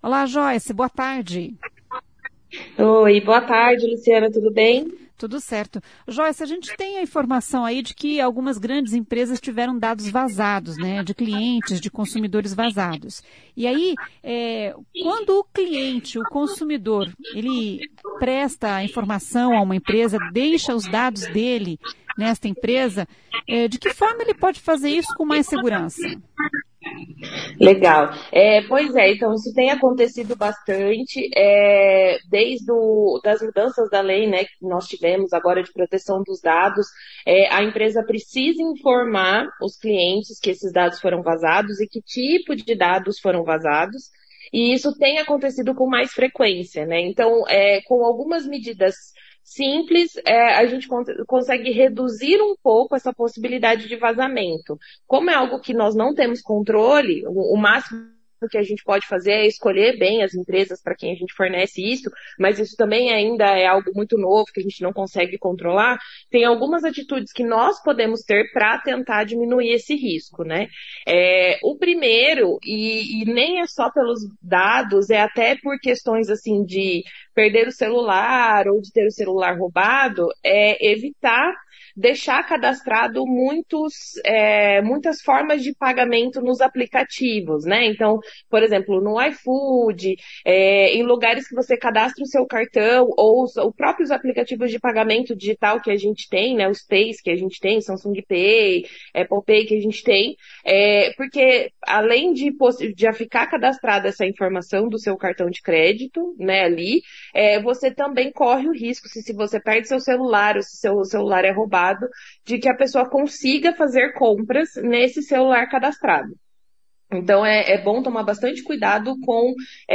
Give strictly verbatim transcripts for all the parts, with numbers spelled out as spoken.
Olá, Joyce, boa tarde. Oi, boa tarde, Luciana, tudo bem? Tudo certo. Joyce, a gente tem a informação aí de que algumas grandes empresas tiveram dados vazados, né, de clientes, de consumidores vazados. E aí, é, quando o cliente, o consumidor, ele presta a informação a uma empresa, deixa os dados dele nesta empresa, é, de que forma ele pode fazer isso com mais segurança? Legal. É, pois é, então isso tem acontecido bastante, é, desde o, das mudanças da lei, né, que nós tivemos agora de proteção dos dados, é, a empresa precisa informar os clientes que esses dados foram vazados e que tipo de dados foram vazados. E isso tem acontecido com mais frequência, né? Então, é, com algumas medidas simples, é, a gente con- consegue reduzir um pouco essa possibilidade de vazamento. Como é algo que nós não temos controle, o, o máximo que a gente pode fazer é escolher bem as empresas para quem a gente fornece isso, mas isso também ainda é algo muito novo que a gente não consegue controlar. Tem algumas atitudes que nós podemos ter para tentar diminuir esse risco, né? É, o primeiro, e, e nem é só pelos dados, é até por questões assim de perder o celular ou de ter o celular roubado, é evitar deixar cadastrado muitos, é, muitas formas de pagamento nos aplicativos, né? Então, por exemplo, no iFood, é, em lugares que você cadastra o seu cartão, ou os, os próprios aplicativos de pagamento digital que a gente tem, né? Os Pays que a gente tem, Samsung Pay, Apple Pay que a gente tem, é, porque além de, de já ficar cadastrada essa informação do seu cartão de crédito, né, ali, é, você também corre o risco, se, se você perde seu celular ou se seu celular é roubado, de que a pessoa consiga fazer compras nesse celular cadastrado. Então é, é bom tomar bastante cuidado com,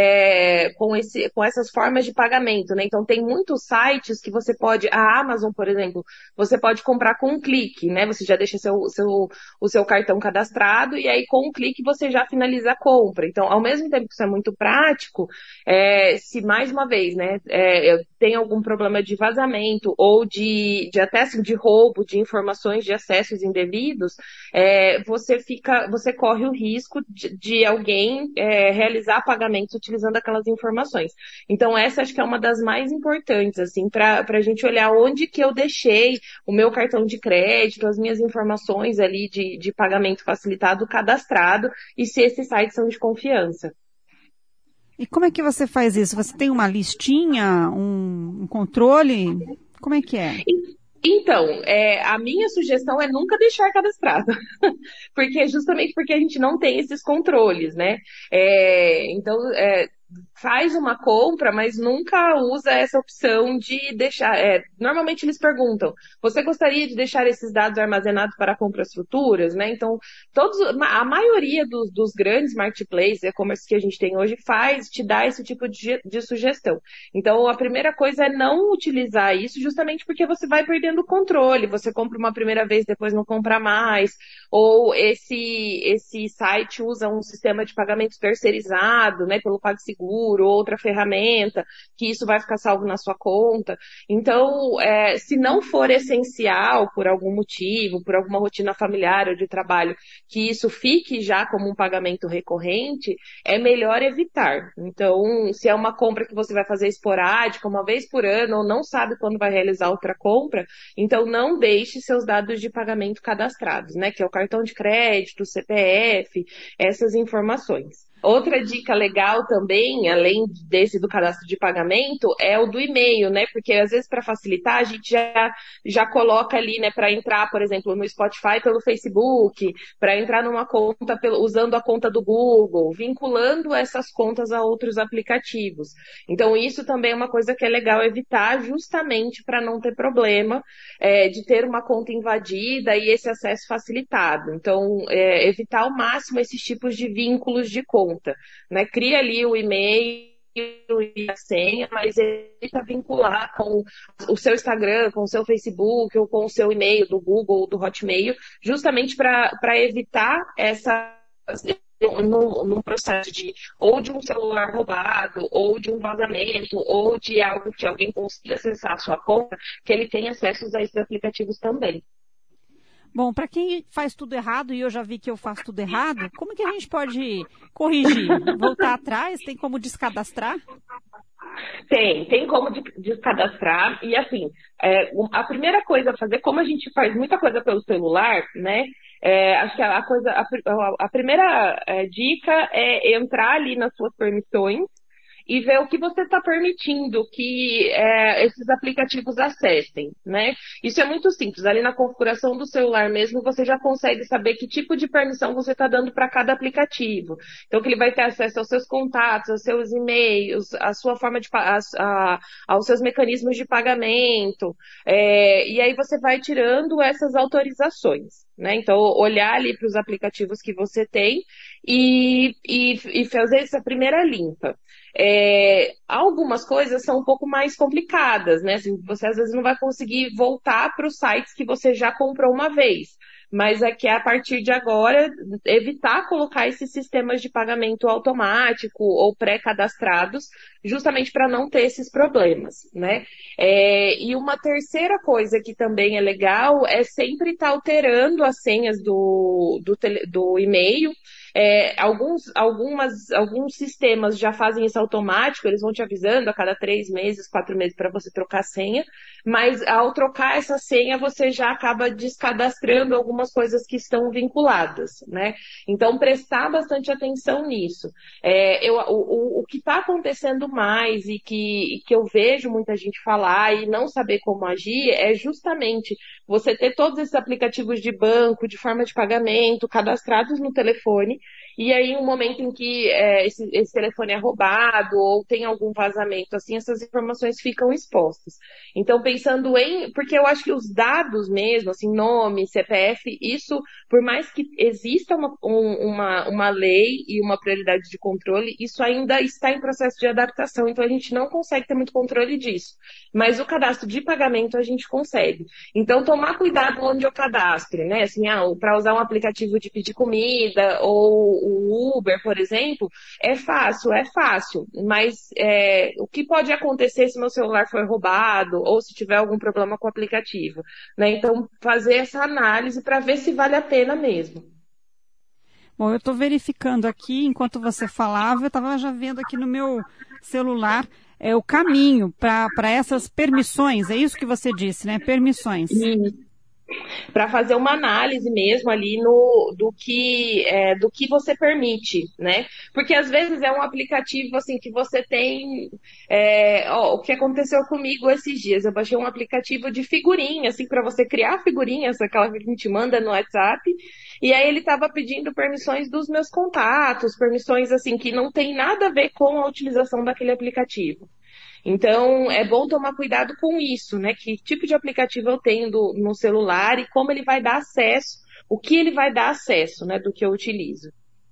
é, com, esse, com essas formas de pagamento, né? Então tem muitos sites que você pode, a Amazon, por exemplo, você pode comprar com um clique, né? Você já deixa seu, seu, o seu cartão cadastrado e aí com um clique você já finaliza a compra. Então, ao mesmo tempo que isso é muito prático, é, se mais uma vez, né, é, tem algum problema de vazamento ou de, de até assim, de roubo de informações de acessos indevidos, é, você fica, você corre o risco de, de alguém é, realizar pagamentos utilizando aquelas informações. Então, essa acho que é uma das mais importantes, assim, para a gente olhar onde que eu deixei o meu cartão de crédito, as minhas informações ali de, de pagamento facilitado cadastrado e se esses sites são de confiança. E como é que você faz isso? Você tem uma listinha, um, um controle? Como é que é? Então, é, a minha sugestão é nunca deixar cadastrado, porque justamente porque a gente não tem esses controles, né? É, então, é, faz uma compra, mas nunca usa essa opção de deixar. É, normalmente eles perguntam: você gostaria de deixar esses dados armazenados para compras futuras, né? Então, todos, a maioria dos, dos grandes marketplaces, e-commerce que a gente tem hoje, faz, te dá esse tipo de, de sugestão. Então, a primeira coisa é não utilizar isso, justamente porque você vai perdendo o controle. Você compra uma primeira vez, depois não compra mais, ou esse, esse site usa um sistema de pagamento terceirizado, né, pelo PagSeguro, ou outra ferramenta, que isso vai ficar salvo na sua conta. Então, é, se não for essencial, por algum motivo, por alguma rotina familiar ou de trabalho, que isso fique já como um pagamento recorrente, é melhor evitar. Então, se é uma compra que você vai fazer esporádica, uma vez por ano, ou não sabe quando vai realizar outra compra, então não deixe seus dados de pagamento cadastrados, né? Que é o cartão de crédito, o C P F, essas informações. Outra dica legal também, além desse do cadastro de pagamento, é o do e-mail, né? Porque às vezes para facilitar a gente já, já coloca ali, né, para entrar, por exemplo, no Spotify pelo Facebook, para entrar numa conta pelo, usando a conta do Google, vinculando essas contas a outros aplicativos. Então isso também é uma coisa que é legal evitar, justamente para não ter problema é, de ter uma conta invadida e esse acesso facilitado. Então, é, evitar ao máximo esses tipos de vínculos de conta, né? Cria ali o e-mail e a senha, mas evita vincular com o seu Instagram, com o seu Facebook ou com o seu e-mail do Google ou do Hotmail, justamente para evitar essa no, num processo de ou de um celular roubado, ou de um vazamento, ou de algo que alguém consiga acessar a sua conta, que ele tenha acesso a esses aplicativos também. Bom, para quem faz tudo errado, e eu já vi que eu faço tudo errado, como que a gente pode corrigir? Voltar atrás? Tem como descadastrar? Tem, tem como de- descadastrar. E assim, é, um- a primeira coisa a fazer, como a gente faz muita coisa pelo celular, né? É, acho que a coisa, a, pri- a- a primeira é, dica é entrar ali nas suas permissões e ver o que você está permitindo que é, esses aplicativos acessem, né? Isso é muito simples. Ali na configuração do celular mesmo, você já consegue saber que tipo de permissão você está dando para cada aplicativo. Então, que ele vai ter acesso aos seus contatos, aos seus e-mails, à sua forma de pa- a- a- aos seus mecanismos de pagamento. É, e aí você vai tirando essas autorizações, né? Então, olhar ali para os aplicativos que você tem e, e, e fazer essa primeira limpa. É, algumas coisas são um pouco mais complicadas, né? Assim, você às vezes não vai conseguir voltar para os sites que você já comprou uma vez. Mas é que a partir de agora, evitar colocar esses sistemas de pagamento automático ou pré-cadastrados, justamente para não ter esses problemas, né? É, e uma terceira coisa que também é legal é sempre estar alterando as senhas do, do, tele, do e-mail. É, alguns, algumas, alguns sistemas já fazem isso automático, eles vão te avisando a cada três meses, quatro meses para você trocar a senha, mas ao trocar essa senha você já acaba descadastrando algumas coisas que estão vinculadas, né? Então prestar bastante atenção nisso. É, eu, o, o, o que está acontecendo mais e que, que eu vejo muita gente falar e não saber como agir é justamente você ter todos esses aplicativos de banco, de forma de pagamento, cadastrados no telefone, e aí, um momento em que é, esse, esse telefone é roubado ou tem algum vazamento, assim, essas informações ficam expostas. Então, pensando em... Porque eu acho que os dados mesmo, assim, nome, C P F, isso, por mais que exista uma, um, uma, uma lei e uma prioridade de controle, isso ainda está em processo de adaptação, então a gente não consegue ter muito controle disso. Mas o cadastro de pagamento a gente consegue. Então, tomar cuidado onde eu cadastro, né? Assim, ah, para usar um aplicativo de pedir comida ou o Uber, por exemplo, é fácil, é fácil. Mas é, o que pode acontecer se meu celular for roubado ou se tiver algum problema com o aplicativo, né? Então, fazer essa análise para ver se vale a pena mesmo. Bom, eu estou verificando aqui, enquanto você falava, eu estava já vendo aqui no meu celular é, o caminho para essas permissões, é isso que você disse, né? Permissões. Para fazer uma análise mesmo ali no, do, que, é, do que você permite, né? Porque às vezes é um aplicativo assim que você tem. É, ó, o que aconteceu comigo esses dias? Eu baixei um aplicativo de figurinha, assim, para você criar figurinhas, aquela que a gente manda no WhatsApp, e aí ele estava pedindo permissões dos meus contatos, permissões assim que não tem nada a ver com a utilização daquele aplicativo. Então, é bom tomar cuidado com isso, né? Que tipo de aplicativo eu tenho do- no celular e como ele vai dar acesso, o que ele vai dar acesso, né, do que eu utilizo.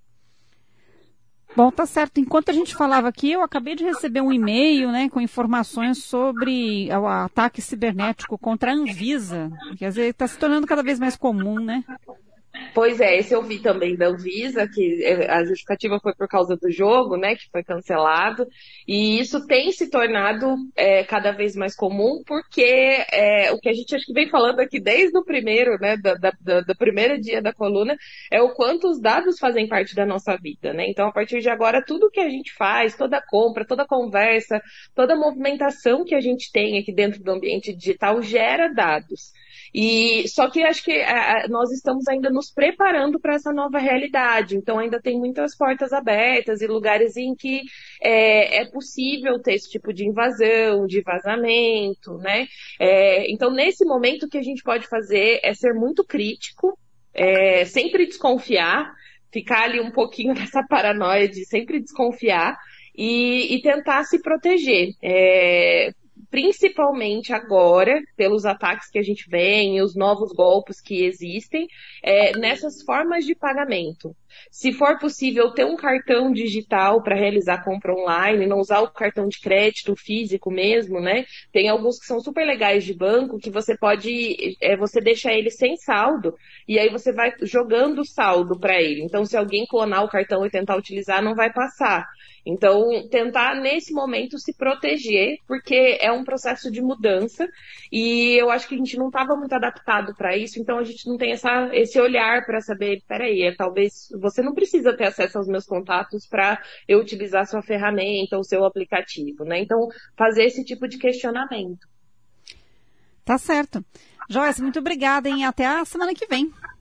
Bom, tá certo. Enquanto a gente falava aqui, eu acabei de receber um e-mail, né, com informações sobre o ataque cibernético contra a Anvisa. Quer dizer, está se tornando cada vez mais comum, né? Pois é, esse eu vi também da Anvisa, que é, a justificativa foi por causa do jogo, né, que foi cancelado, e isso tem se tornado é, cada vez mais comum, porque é, o que a gente acho que vem falando aqui desde o primeiro, né, da, da, da- do primeiro dia da coluna, é o quanto os dados fazem parte da nossa vida, né? Então, a partir de agora, tudo que a gente faz, toda compra, toda conversa, toda movimentação que a gente tem aqui dentro do ambiente digital gera dados. E só que acho que é, nós estamos ainda nos preparando para essa nova realidade. Então ainda tem muitas portas abertas e lugares em que é, é possível ter esse tipo de invasão, de vazamento, né? É, então nesse momento o que a gente pode fazer é ser muito crítico, é, sempre desconfiar, ficar ali um pouquinho nessa paranoia de sempre desconfiar e, e tentar se proteger. É, principalmente agora, pelos ataques que a gente vê e os novos golpes que existem, é, nessas formas de pagamento. Se for possível, ter um cartão digital para realizar compra online, não usar o cartão de crédito físico mesmo, né? Tem alguns que são super legais de banco que você pode, é, você deixa ele sem saldo e aí você vai jogando o saldo para ele. Então, se alguém clonar o cartão e tentar utilizar, não vai passar. Então, tentar nesse momento se proteger, porque é um processo de mudança e eu acho que a gente não estava muito adaptado para isso, então a gente não tem essa, esse olhar para saber, peraí, é, talvez você não precisa ter acesso aos meus contatos para eu utilizar sua ferramenta ou seu aplicativo, né? Então, fazer esse tipo de questionamento. Tá certo. Joyce, muito obrigada e até a semana que vem.